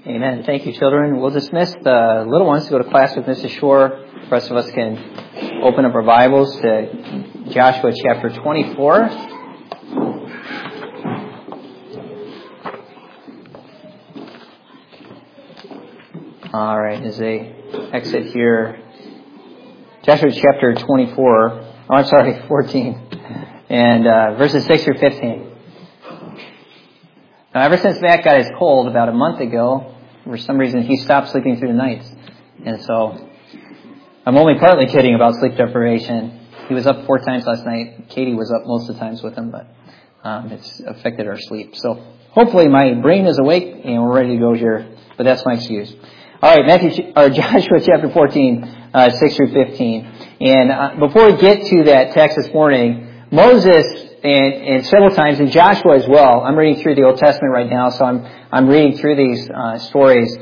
Amen. Thank you, children. We'll dismiss the little ones to go to class with Mrs. Shore. The rest of us can open up our Bibles to Joshua chapter 24. All right, as they exit here, Joshua chapter 14, and verses 6 through 15. Now, ever since Matt got his cold about a month ago, for some reason he stopped sleeping through the nights. And so I'm only partly kidding about sleep deprivation. He was up 4 times last night. Katie was up most of the times with him, but it's affected our sleep. So hopefully my brain is awake and we're ready to go here, but that's my excuse. All right, Joshua chapter 14, 6 through 15. And before we get to that text this morning, Moses and several times, and Joshua as well. I'm reading through the Old Testament right now, so I'm reading through these stories.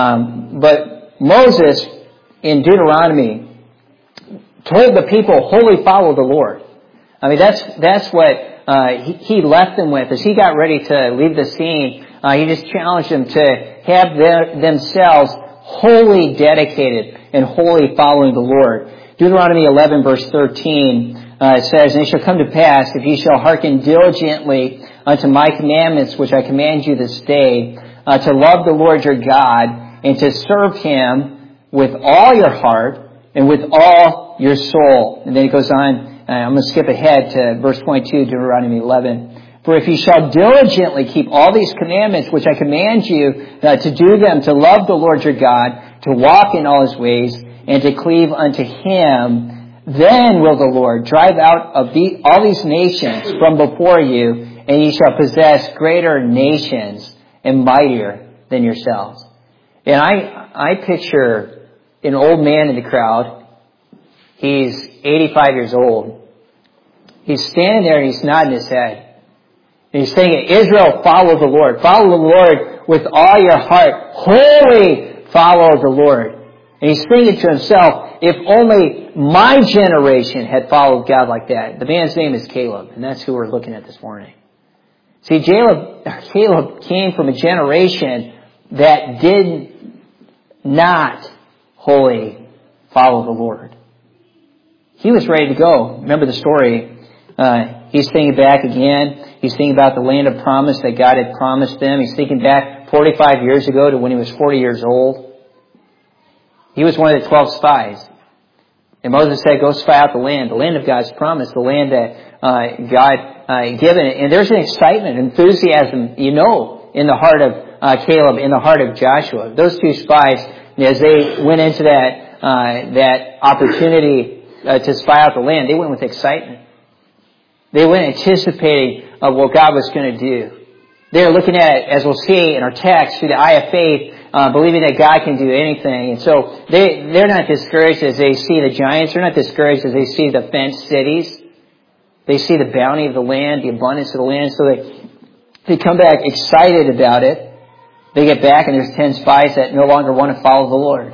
But Moses in Deuteronomy told the people, wholly follow the Lord. I mean, that's what he left them with. As he got ready to leave the scene, he just challenged them to have themselves wholly dedicated and wholly following the Lord. Deuteronomy 11 verse 13 it says, "And it shall come to pass, if ye shall hearken diligently unto my commandments, which I command you this day, to love the Lord your God, and to serve Him with all your heart and with all your soul." And then it goes on, I'm going to skip ahead to verse 22, Deuteronomy 11. "For if ye shall diligently keep all these commandments, which I command you to do them, to love the Lord your God, to walk in all His ways, and to cleave unto Him, then will the Lord drive out of all these nations from before you, and ye shall possess greater nations and mightier than yourselves." And I picture an old man in the crowd. He's 85 years old. He's standing there and he's nodding his head. And he's saying, "Israel, follow the Lord. Follow the Lord with all your heart. Wholly follow the Lord." And he's thinking to himself, if only my generation had followed God like that. The man's name is Caleb, and that's who we're looking at this morning. See, Caleb came from a generation that did not wholly follow the Lord. He was ready to go. Remember the story. He's thinking back again. He's thinking about the land of promise that God had promised them. He's thinking back 45 years ago to when he was 40 years old. He was one of the 12 spies. And Moses said, go spy out the land of God's promise, the land that God given. And there's an excitement, enthusiasm, in the heart of Caleb, in the heart of Joshua. Those 2 spies, as they went into that opportunity to spy out the land, they went with excitement. They went anticipating of what God was going to do. They're looking at it, as we'll see in our text, through the eye of faith, believing that God can do anything. And so they're not discouraged as they see the giants. They're not discouraged as they see the fenced cities. They see the bounty of the land, the abundance of the land. So they come back excited about it. They get back and there's 10 spies that no longer want to follow the Lord.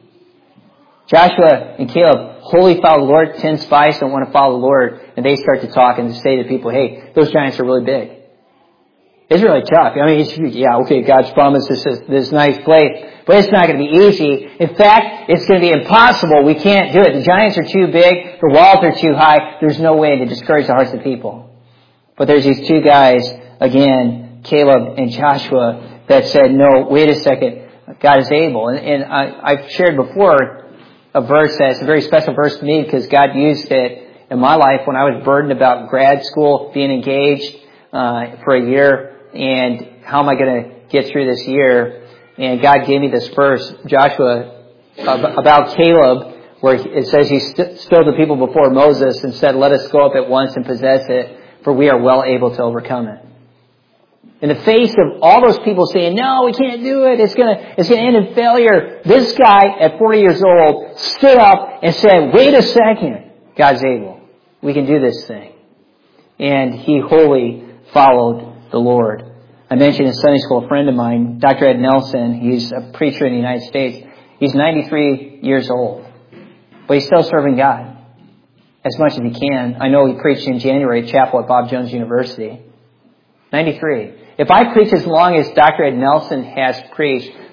Joshua and Caleb wholly follow the Lord. 10 spies don't want to follow the Lord. And they start to talk and to say to people, hey, those giants are really big. It's really tough. I mean, God's promised us this nice place, but it's not going to be easy. In fact, it's going to be impossible. We can't do it. The giants are too big. The walls are too high. There's no way to discourage the hearts of people. But there's these 2 guys, again, Caleb and Joshua, that said, no, wait a second. God is able. And I've shared before a verse that's a very special verse to me because God used it in my life when I was burdened about grad school, being engaged for a year. And how am I going to get through this year? And God gave me this verse, Joshua, about Caleb, where it says he stood the people before Moses and said, let us go up at once and possess it, for we are well able to overcome it. In the face of all those people saying, no, we can't do it, it's going to end in failure, this guy at 40 years old stood up and said, wait a second, God's able. We can do this thing. And he wholly followed the Lord. I mentioned in Sunday school a friend of mine, Dr. Ed Nelson. He's a preacher in the United States. He's 93 years old, but he's still serving God as much as he can. I know he preached in January at chapel at Bob Jones University. 93. If I preach as long as Dr. Ed Nelson has preached,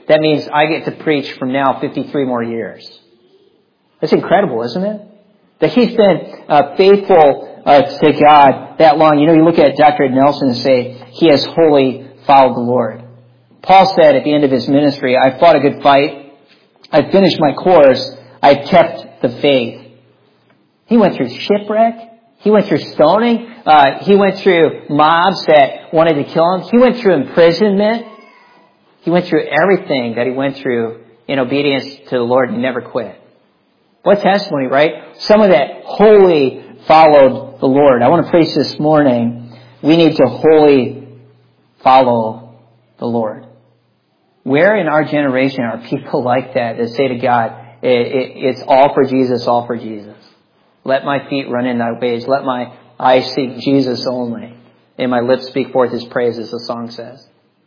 that means I get to preach from now 53 more years. That's incredible, isn't it? That he's been faithful to God that long. You know, you look at Dr. Nelson and say, he has wholly followed the Lord. Paul said at the end of his ministry, I fought a good fight. I finished my course. I kept the faith. He went through shipwreck. He went through stoning. He went through mobs that wanted to kill him. He went through imprisonment. He went through everything that he went through in obedience to the Lord and never quit. What testimony, right? Someone that wholly followed the Lord. I want to preach this morning. We need to wholly follow the Lord. Where in our generation are people like that say to God, it's all for Jesus, all for Jesus. Let my feet run in thy ways. Let my eyes seek Jesus only. And my lips speak forth his praise, as the song says.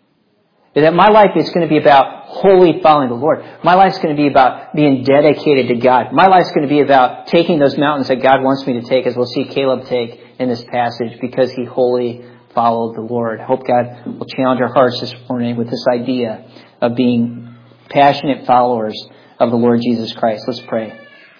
That my life is going to be about wholly following the Lord. My life is going to be about being dedicated to God. My life is going to be about taking those mountains that God wants me to take, as we'll see Caleb take in this passage, because he wholly followed the Lord. I hope God will challenge our hearts this morning with this idea of being passionate followers of the Lord Jesus Christ. Let's pray.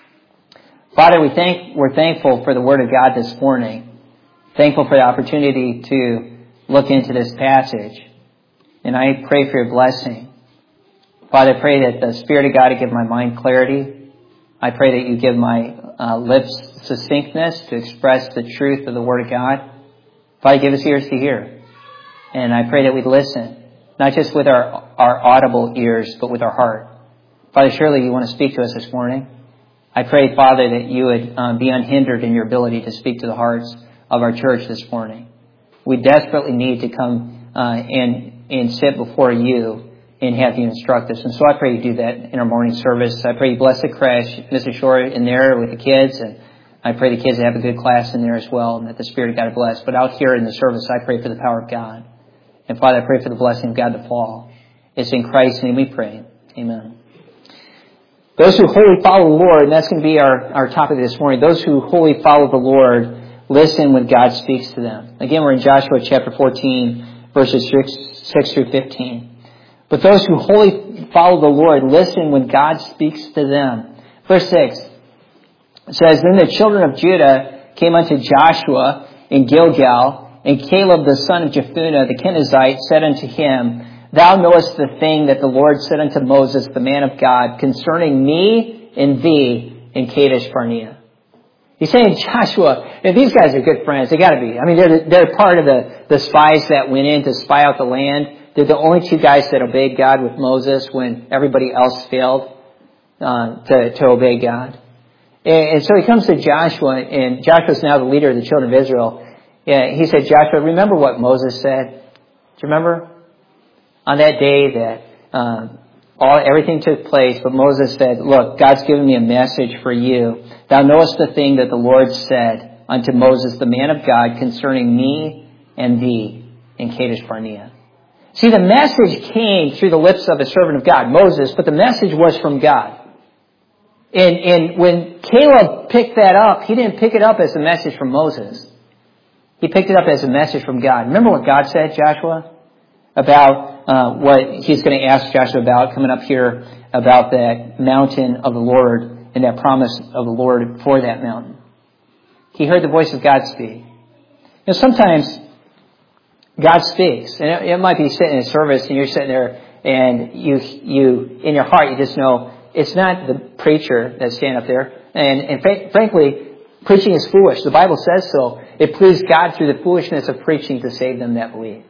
Father, we're thankful for the Word of God this morning. Thankful for the opportunity to look into this passage. And I pray for your blessing. Father, I pray that the Spirit of God would give my mind clarity. I pray that you give my lips succinctness to express the truth of the Word of God. Father, give us ears to hear. And I pray that we'd listen, not just with our audible ears, but with our heart. Father, surely you want to speak to us this morning. I pray, Father, that you would be unhindered in your ability to speak to the hearts of our church this morning. We desperately need to come and sit before you and have you instruct us. And so I pray you do that in our morning service. I pray you bless the crash, Mr. Shore in there with the kids, and I pray the kids have a good class in there as well, and that the Spirit of God bless. But out here in the service, I pray for the power of God. And Father, I pray for the blessing of God to fall. It's in Christ's name we pray. Amen. Those who wholly follow the Lord, and that's going to be our topic this morning. Those who wholly follow the Lord, listen when God speaks to them. Again, we're in Joshua chapter 14, verses 6 through 15. But those who wholly follow the Lord, listen when God speaks to them. Verse 6 says, Then the children of Judah came unto Joshua in Gilgal, and Caleb the son of Jephunneh the Kenizzite said unto him, Thou knowest the thing that the Lord said unto Moses, the man of God, concerning me and thee in Kadesh Barnea. He's saying, Joshua, and these guys are good friends. They got to be. I mean, they're part of the spies that went in to spy out the land. They're the only two guys that obeyed God with Moses when everybody else failed to obey God. And so he comes to Joshua, and Joshua's now the leader of the children of Israel. He said, Joshua, remember what Moses said? Do you remember? On that day that everything took place, but Moses said, Look, God's given me a message for you. Thou knowest the thing that the Lord said unto Moses, the man of God, concerning me and thee in Kadesh Barnea. See, the message came through the lips of a servant of God, Moses, but the message was from God. And when Caleb picked that up, he didn't pick it up as a message from Moses. He picked it up as a message from God. Remember what God said, Joshua? About what he's going to ask Joshua about coming up here, about that mountain of the Lord and that promise of the Lord for that mountain. He heard the voice of God speak. Sometimes God speaks, and it might be sitting in a service and you're sitting there and you in your heart you just know it's not the preacher that's standing up there. And frankly, preaching is foolish. The Bible says so. It pleased God through the foolishness of preaching to save them that believe.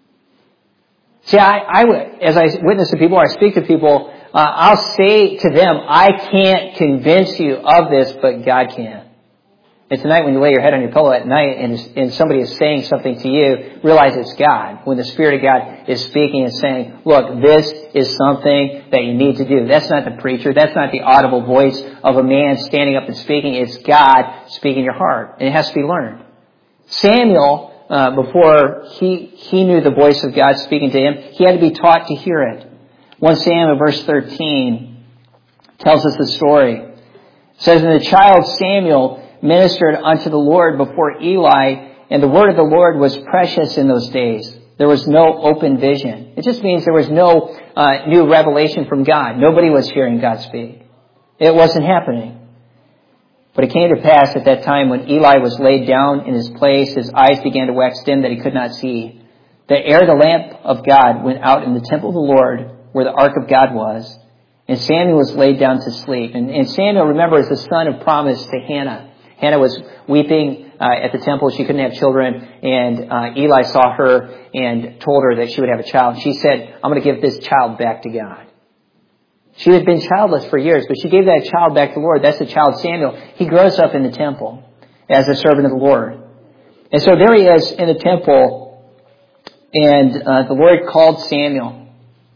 See, as I witness to people, or I speak to people, I'll say to them, I can't convince you of this, but God can. And tonight when you lay your head on your pillow at night and somebody is saying something to you, realize it's God. When the Spirit of God is speaking and saying, look, this is something that you need to do. That's not the preacher. That's not the audible voice of a man standing up and speaking. It's God speaking in your heart. And it has to be learned. Samuel, before he knew the voice of God speaking to him, he had to be taught to hear it. 1 Samuel verse 13 tells us the story. It says, And the child Samuel ministered unto the Lord before Eli, and the word of the Lord was precious in those days. There was no open vision. It just means there was no new revelation from God. Nobody was hearing God speak. It wasn't happening. But it came to pass at that time when Eli was laid down in his place, his eyes began to wax dim that he could not see. That ere the lamp of God went out in the temple of the Lord, where the ark of God was, and Samuel was laid down to sleep. And Samuel, remember, is the son of promise to Hannah. Hannah was weeping at the temple. She couldn't have children. And Eli saw her and told her that she would have a child. She said, I'm going to give this child back to God. She had been childless for years, but she gave that child back to the Lord. That's the child Samuel. He grows up in the temple as a servant of the Lord. And so there he is in the temple, and the Lord called Samuel.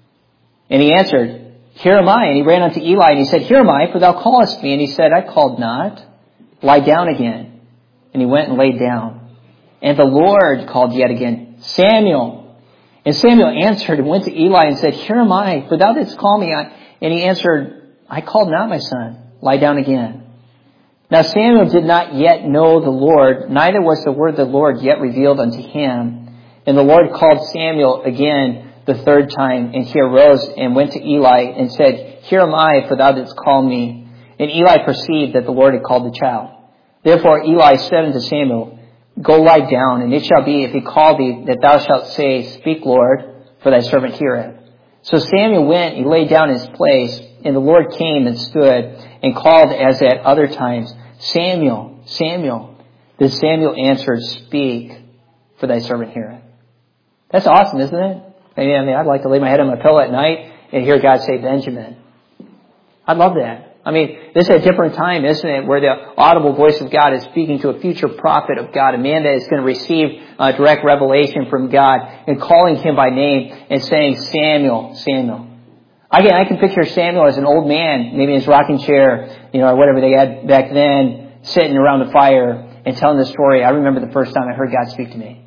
And he answered, Here am I. And he ran unto Eli, and he said, Here am I, for thou callest me. And he said, I called not. Lie down again. And he went and laid down. And the Lord called yet again, Samuel. And Samuel answered and went to Eli and said, Here am I, for thou didst call me. And he answered, I called not, my son. Lie down again. Now Samuel did not yet know the Lord, neither was the word of the Lord yet revealed unto him. And the Lord called Samuel again the third time, and he arose and went to Eli and said, Here am I, for thou didst call me. And Eli perceived that the Lord had called the child. Therefore Eli said unto Samuel, Go lie down, and it shall be, if he call thee, that thou shalt say, Speak, Lord, for thy servant heareth. So Samuel went, he lay down in his place, and the Lord came and stood and called as at other times, Samuel, Samuel. Then Samuel answered, Speak, for thy servant heareth. That's awesome, isn't it? I mean, I'd like to lay my head on my pillow at night and hear God say, Benjamin. I'd love that. I mean, this is a different time, isn't it, where the audible voice of God is speaking to a future prophet of God, a man that is going to receive direct revelation from God, and calling him by name and saying, Samuel, Samuel. Again, I can picture Samuel as an old man, maybe in his rocking chair, or whatever they had back then, sitting around the fire and telling the story. I remember the first time I heard God speak to me.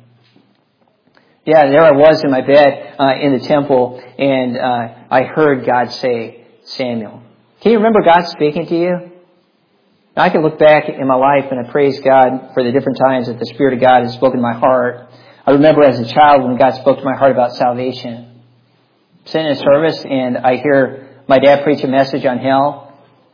Yeah, there I was in my bed in the temple, and I heard God say, Samuel. Can you remember God speaking to you? Now, I can look back in my life and I praise God for the different times that the Spirit of God has spoken to my heart. I remember as a child when God spoke to my heart about salvation. I'm sitting in a service and I hear my dad preach a message on hell.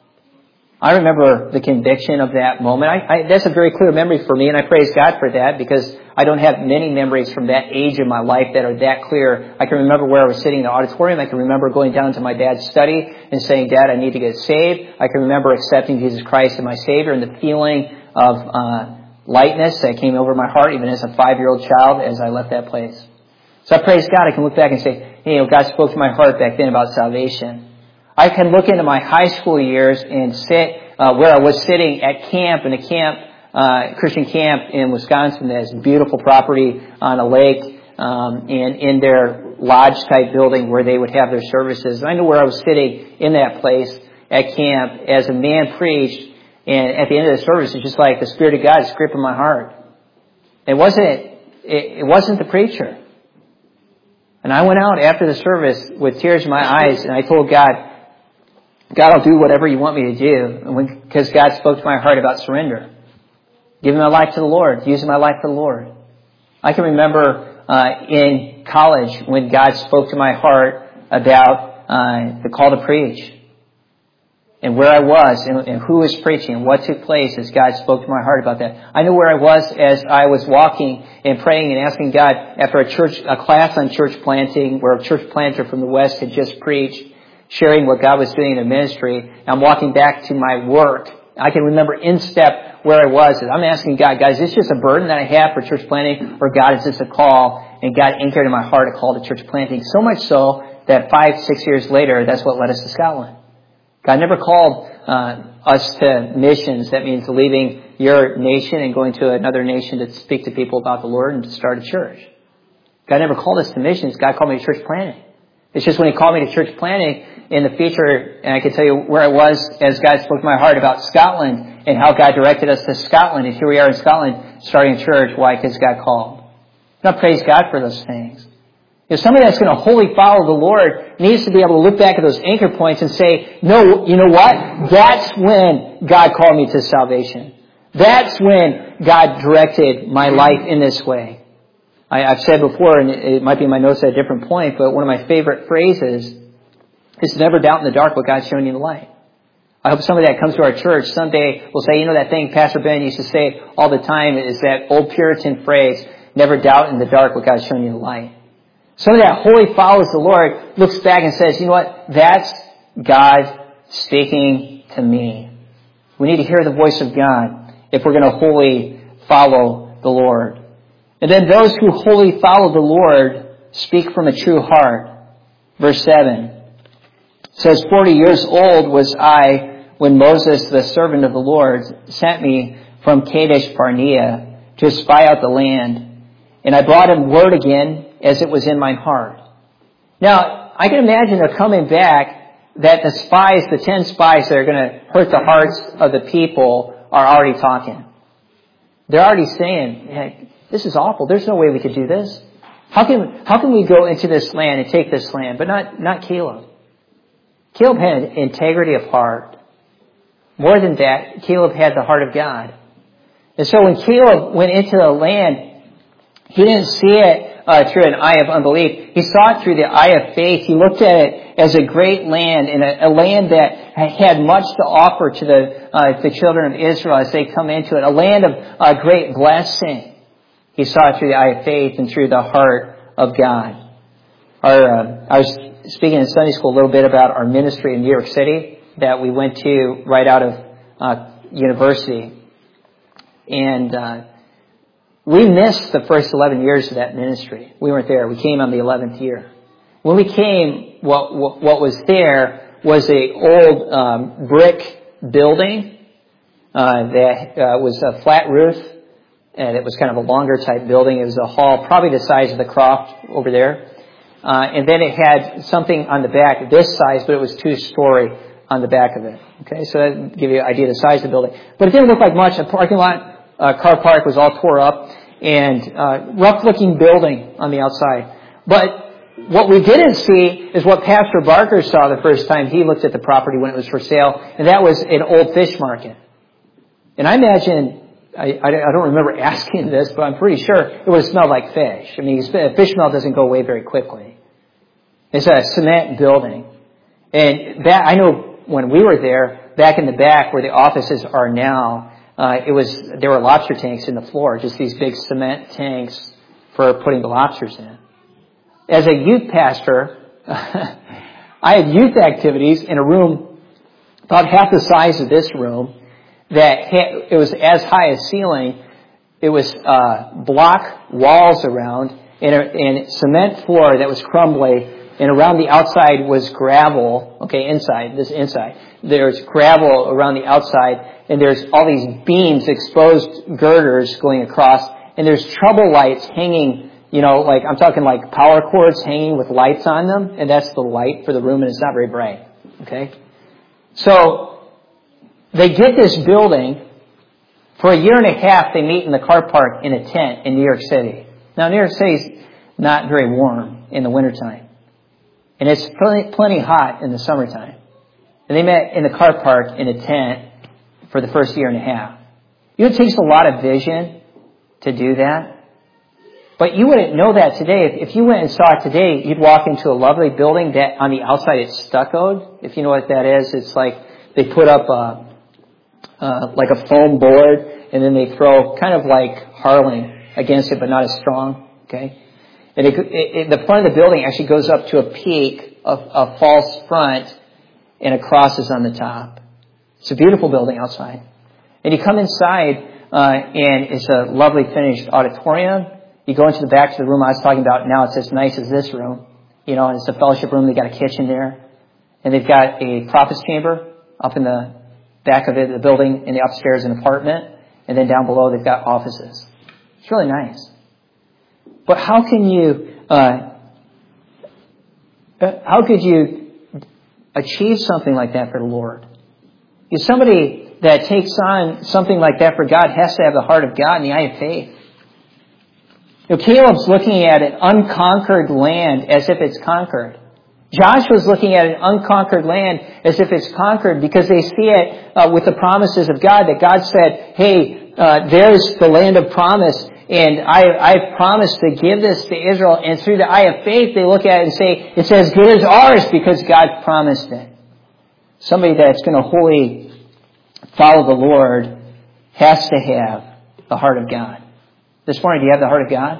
I remember the conviction of that moment. That's a very clear memory for me, and I praise God for that because I don't have many memories from that age of my life that are that clear. I can remember where I was sitting in the auditorium. I can remember going down to my dad's study and saying, Dad, I need to get saved. I can remember accepting Jesus Christ as my Savior and the feeling of lightness that came over my heart even as a 5-year-old child as I left that place. So I praise God. I can look back and say, God spoke to my heart back then about salvation. I can look into my high school years and sit where I was sitting at camp, in a camp, Christian camp in Wisconsin that has beautiful property on a lake, and in their lodge-type building where they would have their services. I know where I was sitting in that place at camp as a man preached, and at the end of the service, it's just like the Spirit of God is gripping my heart. It wasn't the preacher. And I went out after the service with tears in my eyes, and I told God, I'll do whatever you want me to do, because God spoke to my heart about surrender. Giving my life to the Lord, using my life for the Lord. I can remember in college when God spoke to my heart about the call to preach, and where I was, and who was preaching, and what took place as God spoke to my heart about that. I knew where I was as I was walking and praying and asking God after a class on church planting, where a church planter from the West had just preached, sharing what God was doing in the ministry. I'm walking back to my work. I can remember in step where I was. I'm asking God, is this just a burden that I have for church planting, or God, is this a call? And God anchored in my heart a call to church planting, so much so that 5-6 years later, that's what led us to Scotland. God never called us to missions. That means leaving your nation and going to another nation to speak to people about the Lord and to start a church. God never called us to missions. God called me to church planting. It's just when He called me to church planting in the future, and I can tell you where I was as God spoke to my heart about Scotland and how God directed us to Scotland. And here we are in Scotland starting a church. Why? Because God called. And I praise God for those things. Somebody that's going to wholly follow the Lord needs to be able to look back at those anchor points and say, no, you know what? That's when God called me to salvation. That's when God directed my life in this way. I've said before, and it might be in my notes at a different point, but one of my favorite phrases is to never doubt in the dark what God's showing you in the light. I hope somebody that comes to our church someday will say, that thing Pastor Ben used to say all the time is that old Puritan phrase, never doubt in the dark what God's showing you in the light. Somebody that wholly follows the Lord looks back and says, that's God speaking to me. We need to hear the voice of God if we're going to wholly follow the Lord. And then those who wholly follow the Lord speak from a true heart. Verse 7 says, 40 years old was I when Moses, the servant of the Lord, sent me from Kadesh Barnea to spy out the land. And I brought him word again as it was in my heart. Now, I can imagine they're coming back that the spies, the 10 spies that are going to hurt the hearts of the people are already talking. They're already saying, hey, this is awful. There's no way we could do this. How can we go into this land and take this land? But not Caleb. Caleb had integrity of heart. More than that, Caleb had the heart of God. And so when Caleb went into the land, he didn't see it through an eye of unbelief. He saw it through the eye of faith. He looked at it as a great land, and a land that had much to offer to the children of Israel as they come into it. A land of great blessing. He saw it through the eye of faith and through the heart of God. I was speaking in Sunday school a little bit about our ministry in New York City that we went to right out of university. And we missed the first 11 years of that ministry. We weren't there. We came on the 11th year. When we came, what was there was a old brick building that was a flat roof, and it was kind of a longer type building. It was a hall, probably the size of the Croft over there. And then it had something on the back this size, but it was 2-story on the back of it. Okay, so that give you an idea of the size of the building. But it didn't look like much. A parking lot, car park was all tore up, and rough-looking building on the outside. But what we didn't see is what Pastor Barker saw the first time he looked at the property when it was for sale, and that was an old fish market. And I imagine, I don't remember asking this, but I'm pretty sure it would have smelled like fish. I mean, fish smell doesn't go away very quickly. It's a cement building. And that, I know when we were there, back in the back where the offices are now, there were lobster tanks in the floor, just these big cement tanks for putting the lobsters in. As a youth pastor, I had youth activities in a room about half the size of this room that it was as high as ceiling. It was block walls around and a cement floor that was crumbly, and around the outside was gravel. Okay, inside. There's gravel around the outside, and there's all these beams, exposed girders going across, and there's trouble lights hanging, like I'm talking like power cords hanging with lights on them, and that's the light for the room, and it's not very bright. Okay? So they get this building. For a year and a half, they meet in the car park in a tent in New York City. Now, New York City's not very warm in the wintertime. And it's plenty hot in the summertime. And they met in the car park in a tent for the first year and a half. It takes a lot of vision to do that. But you wouldn't know that today. If you went and saw it today, you'd walk into a lovely building that on the outside it's stuccoed. If you know what that is, it's like they put up like a foam board, and then they throw kind of like Harling against it, but not as strong. Okay? And the front of the building actually goes up to a peak of a false front, and a cross is on the top. It's a beautiful building outside. And you come inside, and it's a lovely finished auditorium. You go into the back to the room I was talking about. Now it's as nice as this room. And it's a fellowship room. They've got a kitchen there. And they've got a prophet's chamber up in the back of the building, in the upstairs, an apartment. And then down below, they've got offices. It's really nice. But how could you achieve something like that for the Lord? Somebody that takes on something like that for God has to have the heart of God and the eye of faith. Caleb's looking at an unconquered land as if it's conquered. Joshua's looking at an unconquered land as if it's conquered because they see it with the promises of God, that God said, hey, there's the land of promise. and I've promised to give this to Israel. And through the eye of faith, they look at it and say, it's as good as ours because God promised it. Somebody that's going to wholly follow the Lord has to have the heart of God. This morning, do you have the heart of God?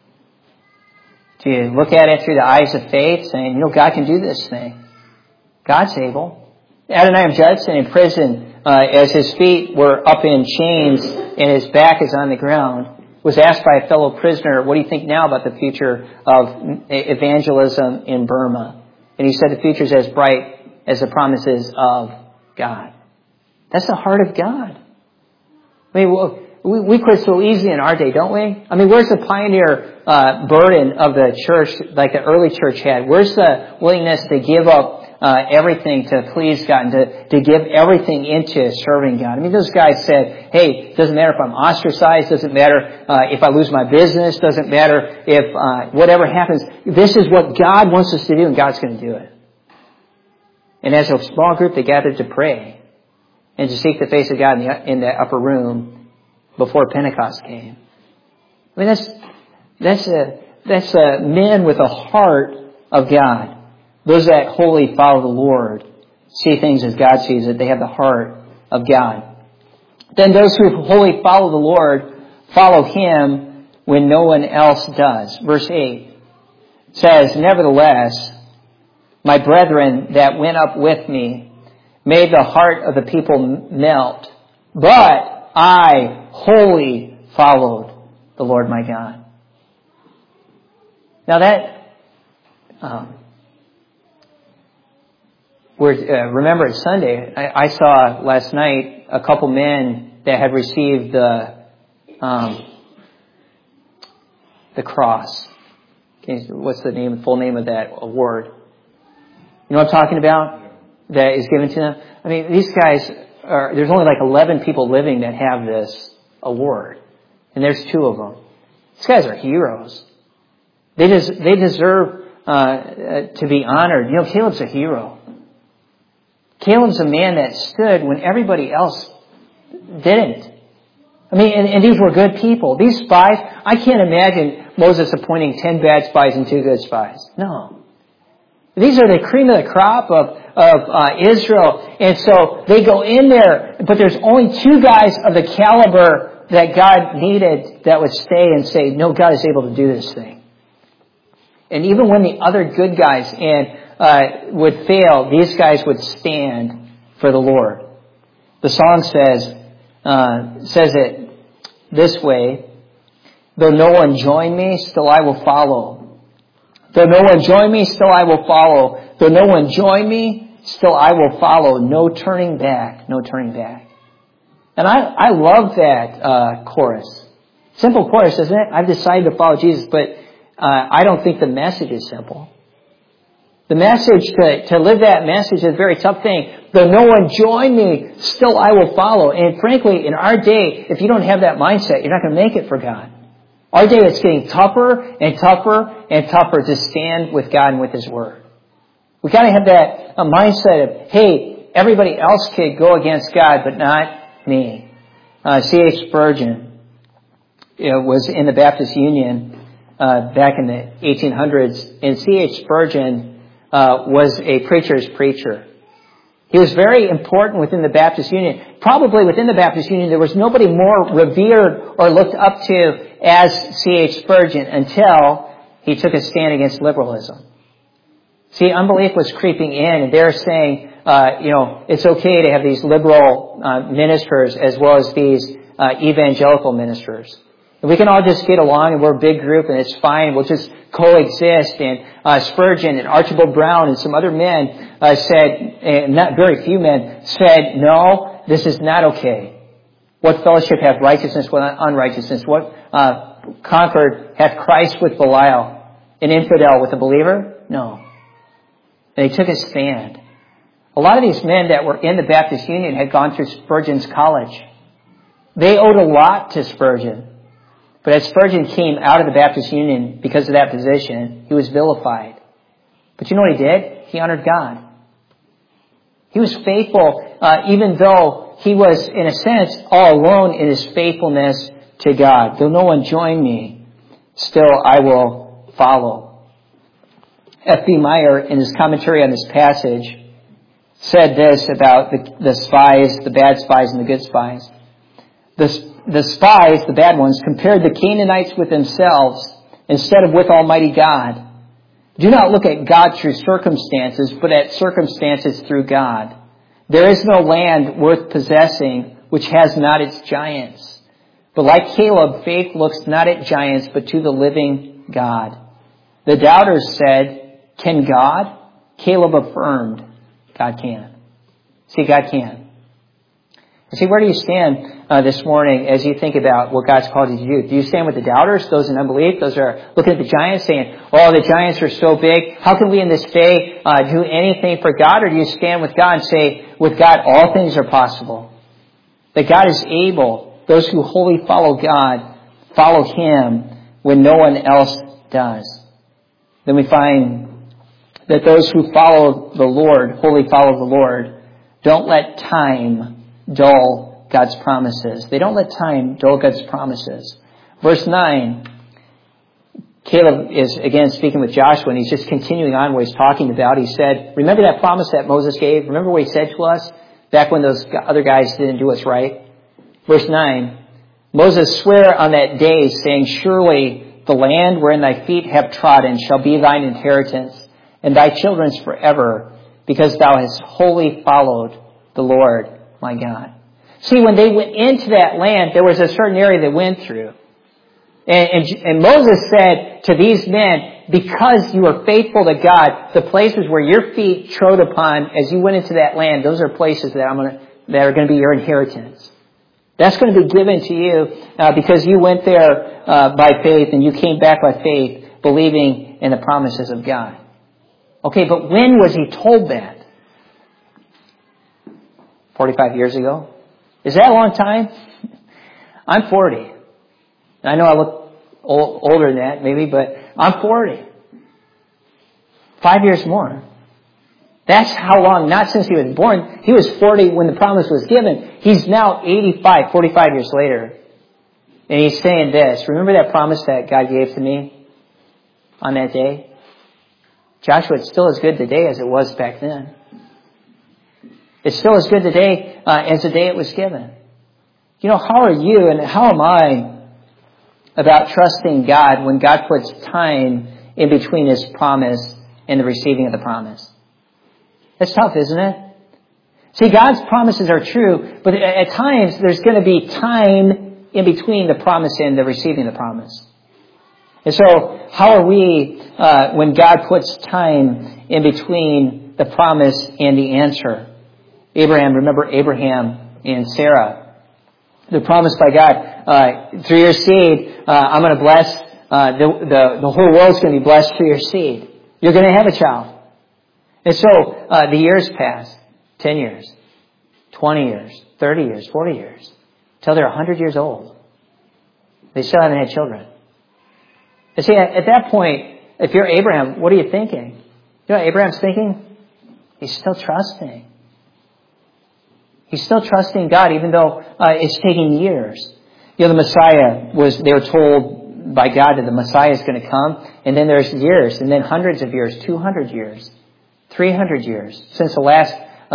Do you look at it through the eyes of faith, saying, God can do this thing. God's able. Adoniram Judson in prison, as his feet were up in chains and his back is on the ground, was asked by a fellow prisoner, what do you think now about the future of evangelism in Burma? And he said the future is as bright as the promises of God. That's the heart of God. I mean, we quit so easy in our day, don't we? I mean, where's the pioneer burden of the church like the early church had? Where's the willingness to give up everything to please God and to give everything into serving God? I mean, those guys said, hey, doesn't matter if I'm ostracized, doesn't matter if I lose my business, doesn't matter if whatever happens. This is what God wants us to do, and God's going to do it. And as a small group, they gathered to pray and to seek the face of God in the upper room before Pentecost came. I mean, that's a men with a heart of God. Those that wholly follow the Lord see things as God sees it. They have the heart of God. Then those who wholly follow the Lord follow Him when no one else does. Verse 8 says, nevertheless, my brethren that went up with me made the heart of the people melt, but I wholly followed the Lord my God. Now that, remember it's Sunday. I saw last night a couple men that had received the cross. What's the full name of that award? You know what I'm talking about? That is given to them. I mean, these guys there's only like 11 people living that have this award. And there's 2 of them. These guys are heroes. They deserve to be honored. Caleb's a hero. Caleb's a man that stood when everybody else didn't. I mean, and these were good people. These spies, I can't imagine Moses appointing 10 bad spies and 2 good spies. No. These are the cream of the crop of Israel. And so they go in there, but there's only 2 guys of the caliber that God needed that would stay and say, no, God is able to do this thing. And even when the other good guys would fail, these guys would stand for the Lord. The song says it this way, though no one join me, still I will follow. Though no one join me, still I will follow. Though no one join me, still I will follow. No turning back, no turning back. And I love that chorus. Simple chorus, isn't it? I've decided to follow Jesus, but I don't think the message is simple. The message, to live that message is a very tough thing. Though no one join me, still I will follow. And frankly, in our day, if you don't have that mindset, you're not going to make it for God. Our day, it's getting tougher and tougher and tougher to stand with God and with His Word. We've got to have that mindset of, hey, everybody else could go against God, but not me. C.H. Spurgeon was in the Baptist Union back in the 1800s, and C.H. Spurgeon was a preacher's preacher. He was very important within the Baptist Union. Probably within the Baptist Union, there was nobody more revered or looked up to as C.H. Spurgeon until he took a stand against liberalism. See, unbelief was creeping in, and they're saying, it's okay to have these liberal ministers as well as these evangelical ministers. And we can all just get along, and we're a big group, and it's fine. We'll just coexist. And Spurgeon and Archibald Brown and some other men said, and not very few men, said, no, this is not okay. What fellowship hath righteousness with unrighteousness? What concord hath Christ with Belial? An infidel with a believer? No. And they took a stand. A lot of these men that were in the Baptist Union had gone through Spurgeon's college. They owed a lot to Spurgeon. But as Spurgeon came out of the Baptist Union because of that position, he was vilified. But you know what he did? He honored God. He was faithful, even though he was, in a sense, all alone in his faithfulness to God. Though no one join me, still I will follow. F.B. Meyer, in his commentary on this passage, said this about the spies, the bad spies and the good spies. The spies, the bad ones, compared the Canaanites with themselves instead of with Almighty God. Do not look at God through circumstances, but at circumstances through God. There is no land worth possessing which has not its giants. But like Caleb, faith looks not at giants, but to the living God. The doubters said, "Can God?" Caleb affirmed, God can. See, God can. See, where do you stand this morning as you think about what God's called you to do? Do you stand with the doubters, those in unbelief, those are looking at the giants saying, "Oh, the giants are so big. How can we in this day do anything for God?" Or do you stand with God and say, with God, all things are possible? That God is able. Those who wholly follow God, follow Him when no one else does. Then we find that those who follow the Lord, wholly follow the Lord, don't let time dull God's promises. They don't let time dull God's promises. Verse 9, Caleb is again speaking with Joshua, and he's just continuing on what he's talking about. He said, remember that promise that Moses gave? Remember what he said to us back when those other guys didn't do us right? Verse 9, Moses sware on that day, saying, surely the land wherein thy feet have trodden shall be thine inheritance, and thy children's forever, because thou hast wholly followed the Lord my God. See, when they went into that land, there was a certain area they went through. And Moses said to these men, because you are faithful to God, the places where your feet trod upon as you went into that land, those are places that are going to be your inheritance. That's going to be given to you because you went there by faith and you came back by faith, believing in the promises of God. Okay, but when was he told that? 45 years ago? Is that a long time? I'm 40. I know I look older than that, maybe, but I'm 40. 5 years more. That's how long, not since he was born. He was 40 when the promise was given. He's now 85, 45 years later. And he's saying this, remember that promise that God gave to me on that day? Joshua, it's still as good today as it was back then. It's still as good today as the day it was given. You know, how are you and how am I about trusting God when God puts time in between His promise and the receiving of the promise? That's tough, isn't it? See, God's promises are true, but at times there's going to be time in between the promise and the receiving the promise. And so, how are we when God puts time in between the promise and the answer? Remember Abraham and Sarah. They're promised by God, through your seed, I'm going to bless, the whole world's going to be blessed through your seed. You're going to have a child. And so, the years pass, 10 years, 20 years, 30 years, 40 years, till they're 100 years old. They still haven't had children. And see, at that point, if you're Abraham, what are you thinking? You know what Abraham's thinking? He's still trusting. He's still trusting God, even though it's taking years. You know, the Messiah they were told by God that the Messiah is going to come, and then there's years, and then hundreds of years, 200 years, 300 years since the last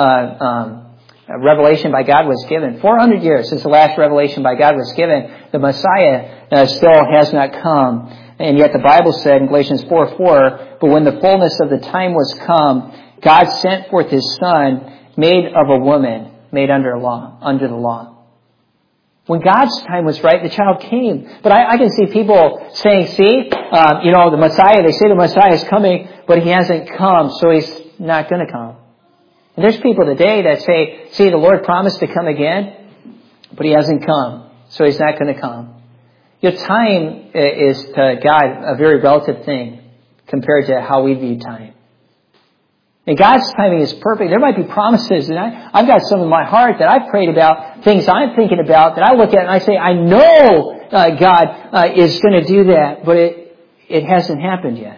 revelation by God was given. 400 years since the last revelation by God was given. The Messiah still has not come. And yet the Bible said in Galatians 4:4, but when the fullness of the time was come, God sent forth His Son, made of a woman, made under the law. When God's time was right, the child came. But I can see people saying, see, the Messiah, they say the Messiah is coming, but He hasn't come, so He's not going to come. And there's people today that say, see, the Lord promised to come again, but He hasn't come, so He's not going to come. Your time is to God a very relative thing compared to how we view time. And God's timing is perfect. There might be promises, and I've got some in my heart that I've prayed about, things I'm thinking about that I look at and I say, I know God is going to do that, but it hasn't happened yet.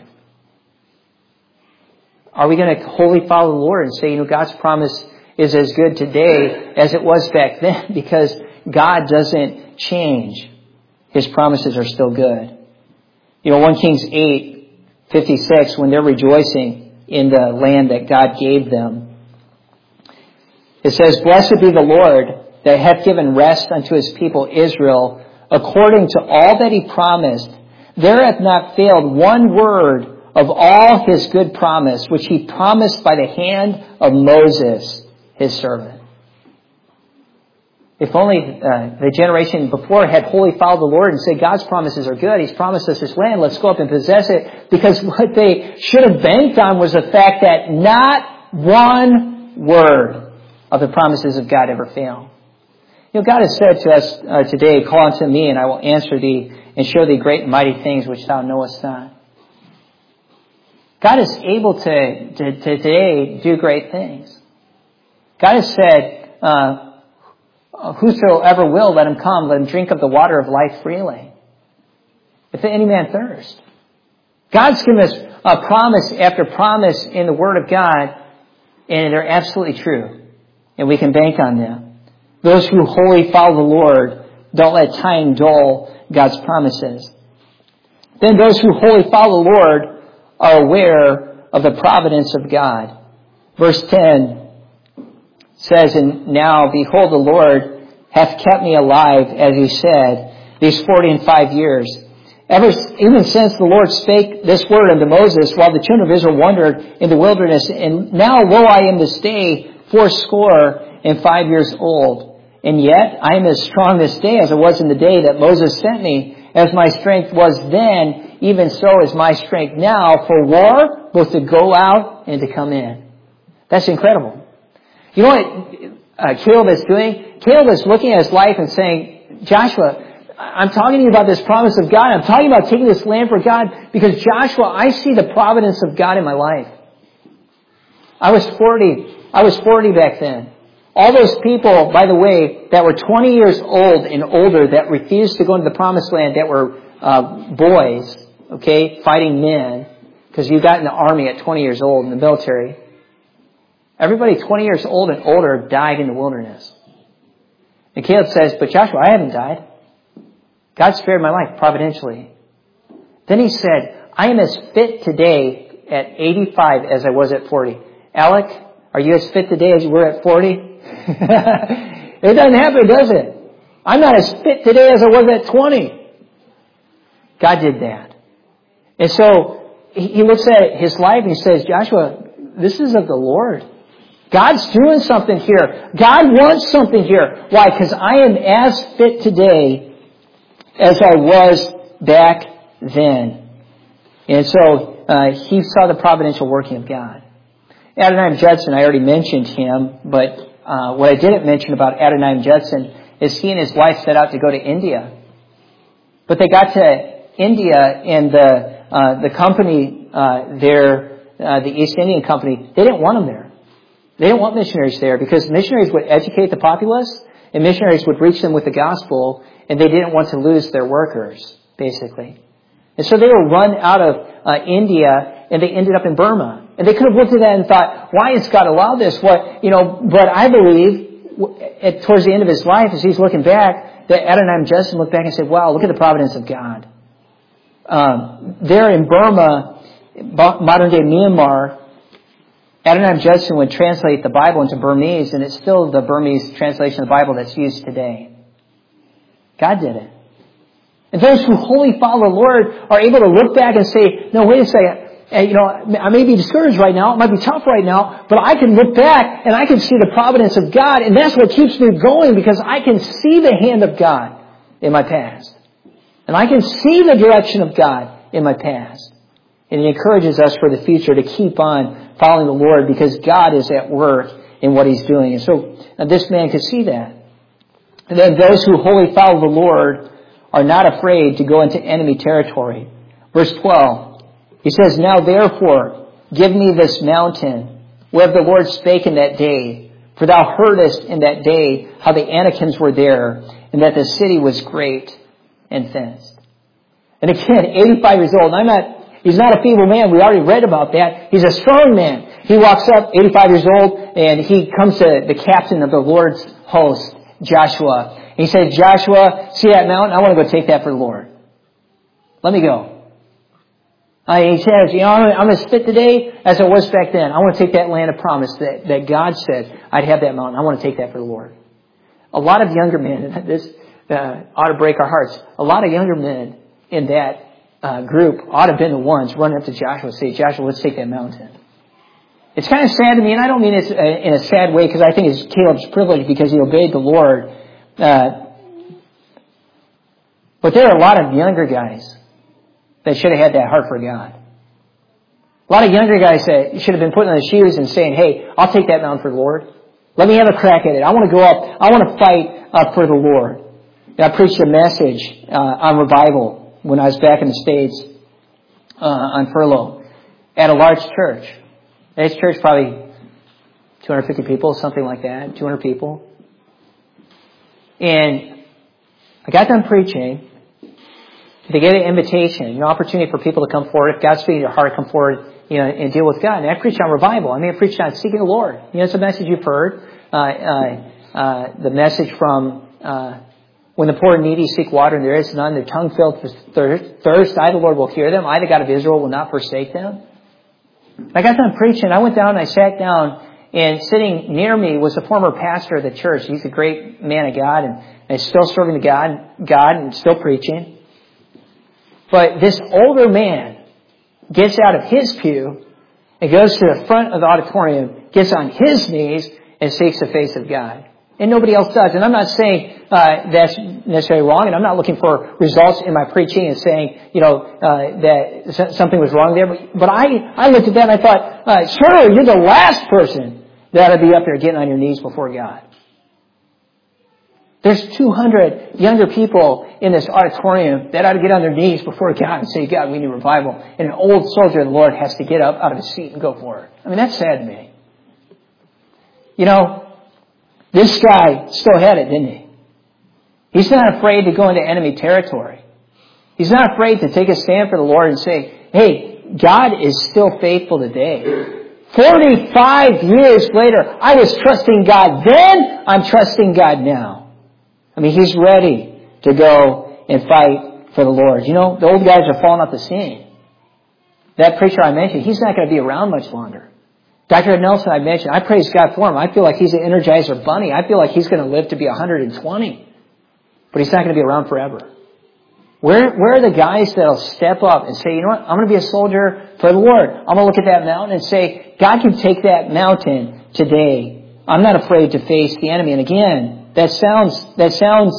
Are we going to wholly follow the Lord and say, God's promise is as good today as it was back then because God doesn't change? His promises are still good. 1 Kings 8:56, when they're rejoicing in the land that God gave them, it says, "Blessed be the Lord that hath given rest unto His people Israel, according to all that He promised. There hath not failed one word of all His good promise, which He promised by the hand of Moses, His servant." If only the generation before had wholly followed the Lord and said, God's promises are good. He's promised us this land. Let's go up and possess it. Because what they should have banked on was the fact that not one word of the promises of God ever fail. God has said to us today, "Call unto me, and I will answer thee, and show thee great and mighty things which thou knowest not." God is able to today do great things. God has said, "Whosoever will, let him come, let him drink of the water of life freely, if any man thirst." God's given us a promise after promise in the Word of God, and they're absolutely true, and we can bank on them. Those who wholly follow the Lord don't let time dull God's promises. Then those who wholly follow the Lord are aware of the providence of God. Verse 10 says, "And now, behold, the Lord hath kept me alive, as He said, these 45 years. Even since the Lord spake this word unto Moses, while the children of Israel wandered in the wilderness. And now, lo, I am this day 85 years old. And yet I am as strong this day as I was in the day that Moses sent me. As my strength was then, even so is my strength now for war, both to go out and to come in." That's incredible. You know what Caleb is doing? Caleb is looking at his life and saying, "Joshua, I'm talking to you about this promise of God. I'm talking about taking this land for God because, Joshua, I see the providence of God in my life. I was 40 back then. All those people, by the way, that were 20 years old and older that refused to go into the promised land, that were boys, fighting men, because you got in the army at 20 years old in the military. Everybody 20 years old and older died in the wilderness. And Caleb says, "But Joshua, I haven't died. God spared my life providentially." Then he said, "I am as fit today at 85 as I was at 40. Alec, are you as fit today as you were at 40? It doesn't happen, does it? I'm not as fit today as I was at 20. God did that. And so he looks at his life and he says, "Joshua, this is of the Lord. God's doing something here. God wants something here. Why? Because I am as fit today as I was back then." And so he saw the providential working of God. Adoniram Judson, I already mentioned him, but what I didn't mention about Adoniram Judson is he and his wife set out to go to India. But they got to India, and the company there, the East Indian Company, they didn't want them there. They didn't want missionaries there because missionaries would educate the populace, and missionaries would reach them with the gospel, and they didn't want to lose their workers, basically. And so they were run out of India, and they ended up in Burma. And they could have looked at that and thought, "Why has God allowed this?" But I believe towards the end of his life, as he's looking back, that Adoniram Judson looked back and said, "Wow, look at the providence of God." There in Burma, modern-day Myanmar, Adoniram Judson would translate the Bible into Burmese, and it's still the Burmese translation of the Bible that's used today. God did it. And those who wholly follow the Lord are able to look back and say, "No, wait a second. I may be discouraged right now. It might be tough right now, but I can look back and I can see the providence of God, and that's what keeps me going because I can see the hand of God in my past. And I can see the direction of God in my past." And He encourages us for the future to keep on following the Lord because God is at work in what He's doing. And so this man could see that. And then those who wholly follow the Lord are not afraid to go into enemy territory. Verse 12. He says, "Now therefore, give me this mountain, whereof the Lord spake in that day. For thou heardest in that day how the Anakims were there, and that the city was great and fenced." And again, 85 years old. He's not a feeble man. We already read about that. He's a strong man. He walks up, 85 years old, and he comes to the captain of the Lord's host, Joshua. He said, Joshua, see that mountain? I want to go take that for the Lord. Let me go. He says, I'm as fit today as I was back then. I want to take that land of promise that God said I'd have that mountain. I want to take that for the Lord. A lot of younger men, and this ought to break our hearts, a lot of younger men in that group ought to have been the ones running up to Joshua and say, Joshua, let's take that mountain. It's kind of sad to me, and I don't mean it in a sad way because I think it's Caleb's privilege because he obeyed the Lord. But there are a lot of younger guys that should have had that heart for God. A lot of younger guys that should have been putting on the shoes and saying, hey, I'll take that mountain for the Lord. Let me have a crack at it. I want to go up. I want to fight up for the Lord. I preached a message on revival when I was back in the States on furlough at a large church. This church probably 250 people, something like that, 200 people. And I got done preaching. They gave an invitation, an opportunity for people to come forward. If God's speaking to your heart, come forward, and deal with God. And I preached on revival. I preached on seeking the Lord. It's a message you've heard. The message from when the poor and needy seek water and there is none, their tongue filled with thirst. I, the Lord, will hear them. I, the God of Israel, will not forsake them. I got done preaching. I went down and I sat down, and sitting near me was the former pastor of the church. He's a great man of God and still serving God and still preaching. But this older man gets out of his pew and goes to the front of the auditorium, gets on his knees, and seeks the face of God. And nobody else does. And I'm not saying that's necessarily wrong, and I'm not looking for results in my preaching and saying, that something was wrong there. But I looked at that and I thought, sir, you're the last person that ought to be up there getting on your knees before God. There's 200 younger people in this auditorium that ought to get on their knees before God and say, God, we need revival. And an old soldier of the Lord has to get up out of his seat and go for it. That's sad to me. This guy still had it, didn't he? He's not afraid to go into enemy territory. He's not afraid to take a stand for the Lord and say, hey, God is still faithful today. 45 years later, I was trusting God then, I'm trusting God now. He's ready to go and fight for the Lord. The old guys are falling off the scene. That preacher I mentioned, he's not going to be around much longer. Dr. Nelson I mentioned, I praise God for him. I feel like he's an Energizer bunny. I feel like he's going to live to be 120. But he's not going to be around forever. Where are the guys that will step up and say, you know what, I'm going to be a soldier for the Lord. I'm going to look at that mountain and say, God can take that mountain today. I'm not afraid to face the enemy. And again, that sounds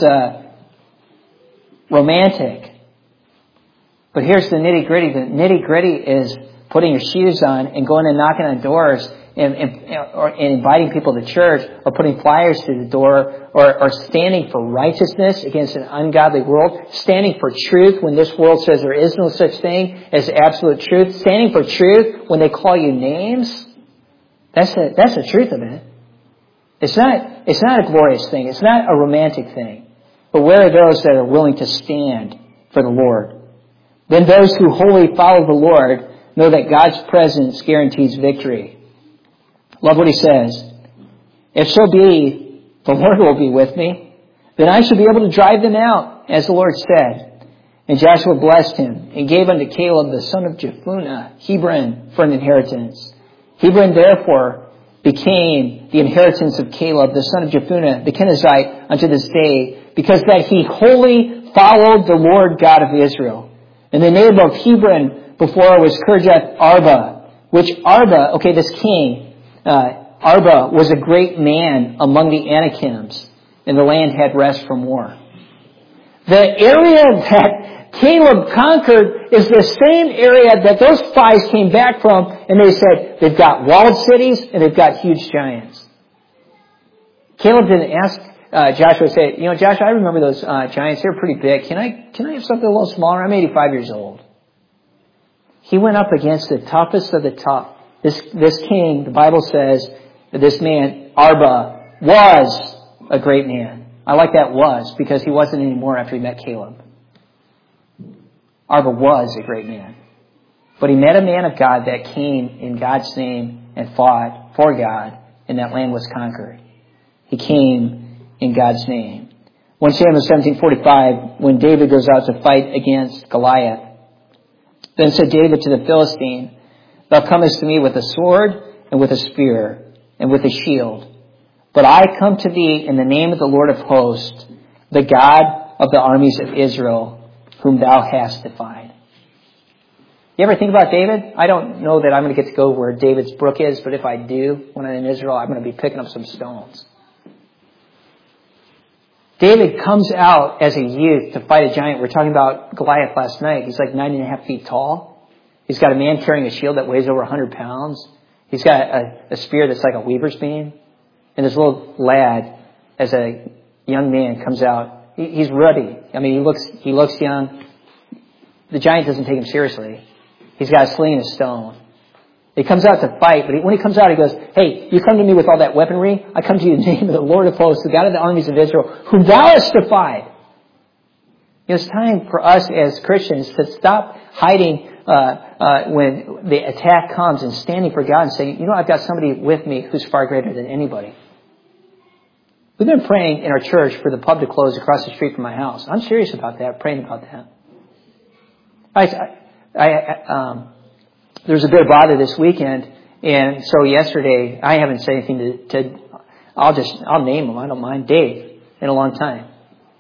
romantic. But here's the nitty-gritty. The nitty-gritty is putting your shoes on and going and knocking on doors and inviting people to church, or putting flyers to the door, or standing for righteousness against an ungodly world, standing for truth when this world says there is no such thing as absolute truth, standing for truth when they call you names. That's the truth of it. It's not a glorious thing. It's not a romantic thing. But where are those that are willing to stand for the Lord? Then those who wholly follow the Lord know that God's presence guarantees victory. Love what he says. If so be the Lord will be with me, then I shall be able to drive them out, as the Lord said. And Joshua blessed him and gave unto Caleb the son of Jephunneh Hebron for an inheritance. Hebron therefore became the inheritance of Caleb, the son of Jephunneh, the Kenizzite, unto this day, because that he wholly followed the Lord God of Israel. And the name of Hebron before was Kirjath Arba, which Arba, this king, Arba was a great man among the Anakims, and the land had rest from war. The area that Caleb conquered is the same area that those spies came back from, and they said, they've got walled cities and they've got huge giants. Caleb didn't ask Joshua, say, Joshua, I remember those giants. They're pretty big. Can I have something a little smaller? I'm 85 years old. He went up against the toughest of the tough. This king, the Bible says, that this man, Arba, was a great man. I like that was, because he wasn't anymore after he met Caleb. Arba was a great man. But he met a man of God that came in God's name and fought for God, and that land was conquered. He came in God's name. 1 Samuel 17:45, when David goes out to fight against Goliath. Then said David to the Philistine, Thou comest to me with a sword and with a spear and with a shield. But I come to thee in the name of the Lord of hosts, the God of the armies of Israel, whom thou hast defied. You ever think about David? I don't know that I'm going to get to go where David's brook is, but if I do, when I'm in Israel, I'm going to be picking up some stones. David comes out as a youth to fight a giant. We were talking about Goliath last night. He's like 9.5 feet tall. He's got a man carrying a shield that weighs over 100 pounds. He's got a spear that's like a weaver's beam. And this little lad, as a young man, comes out. He's ruddy. I mean, he looks young. The giant doesn't take him seriously. He's got a sling and a stone. He comes out to fight, but when he comes out, he goes, Hey, you come to me with all that weaponry? I come to you in the name of the Lord of hosts, the God of the armies of Israel, whom thou hast defied. It's time for us as Christians to stop hiding when the attack comes and standing for God and saying, I've got somebody with me who's far greater than anybody. We've been praying in our church for the pub to close across the street from my house. I'm serious about that, praying about that. There was a bit of bother this weekend, and so yesterday, I haven't said anything to I'll name him, I don't mind, Dave, in a long time.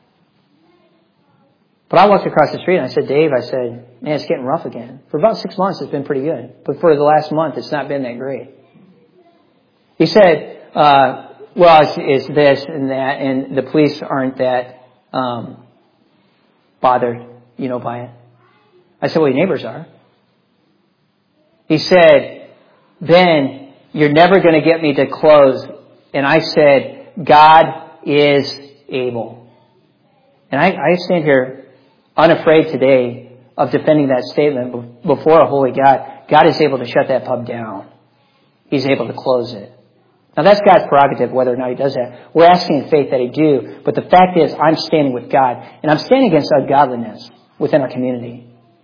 But I walked across the street and I said, Dave, man, it's getting rough again. For about 6 months, it's been pretty good. But for the last month, it's not been that great. He said, it's this and that, and the police aren't that bothered, by it. I said, well, your neighbors are. He said, Ben, you're never going to get me to close. And I said, God is able. And I stand here unafraid today of defending that statement before a holy God. God is able to shut that pub down. He's able to close it. Now that's God's prerogative whether or not He does that. We're asking in faith that He do. But the fact is, I'm standing with God. And I'm standing against ungodliness within our community.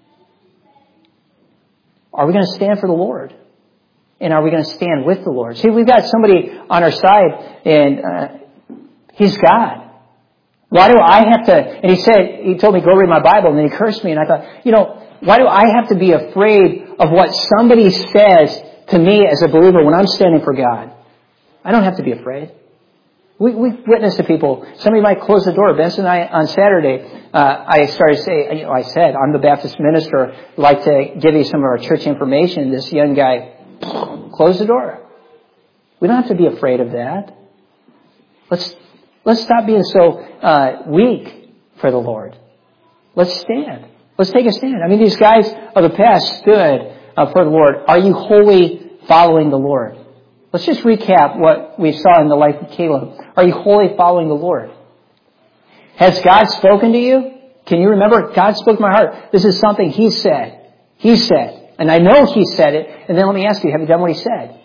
Are we going to stand for the Lord? And are we going to stand with the Lord? See, we've got somebody on our side, and He's God. Why do I have to... And He told me, go read my Bible, and then He cursed me, and I thought, why do I have to be afraid of what somebody says to me as a believer when I'm standing for God? I don't have to be afraid. We witness to people. Somebody might close the door. Benson and I, on Saturday, I started to say, I said, I'm the Baptist minister. I'd like to give you some of our church information. This young guy closed the door. We don't have to be afraid of that. Let's stop being so weak for the Lord. Let's stand. Let's take a stand. I mean, these guys of the past stood for the Lord. Are you wholly following the Lord? Let's just recap what we saw in the life of Caleb. Are you wholly following the Lord? Has God spoken to you? Can you remember? God spoke to my heart. This is something He said. He said. And I know He said it. And then let me ask you, have you done what He said?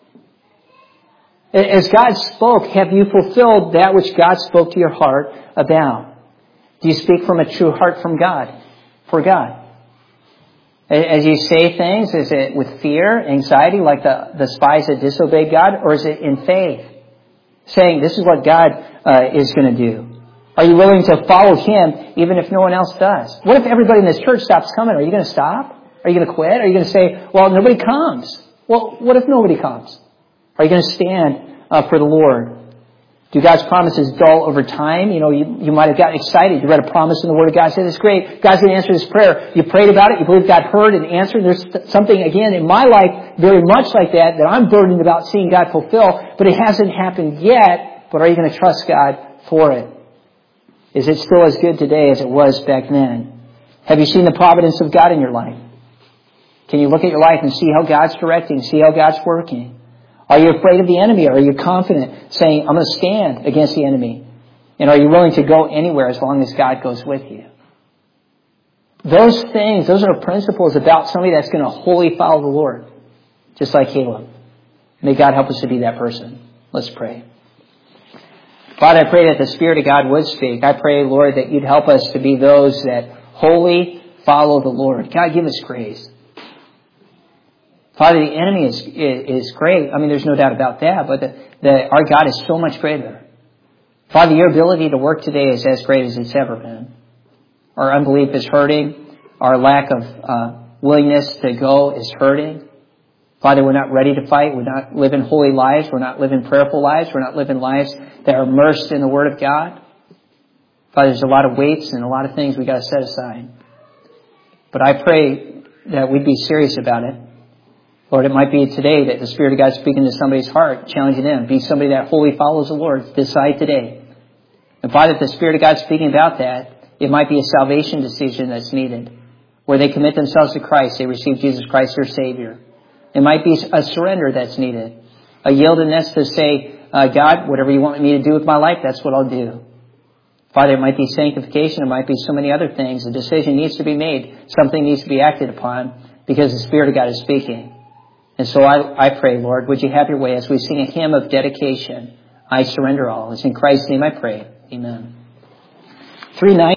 As God spoke, have you fulfilled that which God spoke to your heart about? Do you speak from a true heart from God? For God? As you say things, is it with fear, anxiety, like the spies that disobeyed God? Or is it in faith? Saying, this is what God is going to do. Are you willing to follow Him even if no one else does? What if everybody in this church stops coming? Are you going to stop? Are you going to quit? Are you going to say, well, nobody comes? Well, what if nobody comes? Are you going to stand for the Lord? Do God's promises dull over time? You might have gotten excited. You read a promise in the Word of God. Said, it's great. God's going to answer this prayer. You prayed about it. You believe God heard and answered. There's something, again, in my life very much like that I'm burdened about seeing God fulfill. But it hasn't happened yet. But are you going to trust God for it? Is it still as good today as it was back then? Have you seen the providence of God in your life? Can you look at your life and see how God's directing, see how God's working? Are you afraid of the enemy? Or are you confident, saying, I'm going to stand against the enemy? And are you willing to go anywhere as long as God goes with you? Those things, those are principles about somebody that's going to wholly follow the Lord. Just like Caleb. May God help us to be that person. Let's pray. Father, I pray that the Spirit of God would speak. I pray, Lord, that You'd help us to be those that wholly follow the Lord. God, give us grace. Father, the enemy is great. I mean, there's no doubt about that. But our God is so much greater. Father, your ability to work today is as great as it's ever been. Our unbelief is hurting. Our lack of willingness to go is hurting. Father, we're not ready to fight. We're not living holy lives. We're not living prayerful lives. We're not living lives that are immersed in the Word of God. Father, there's a lot of weights and a lot of things we got to set aside. But I pray that we'd be serious about it. Lord, it might be today that the Spirit of God is speaking to somebody's heart, challenging them. Be somebody that wholly follows the Lord. Decide today. And Father, if the Spirit of God is speaking about that, it might be a salvation decision that's needed, where they commit themselves to Christ. They receive Jesus Christ, their Savior. It might be a surrender that's needed, a yieldedness to say, God, whatever you want me to do with my life, that's what I'll do. Father, it might be sanctification. It might be so many other things. A decision needs to be made. Something needs to be acted upon because the Spirit of God is speaking. And so I pray, Lord, would you have your way as we sing a hymn of dedication. I surrender all. It's in Christ's name I pray. Amen. 3:9.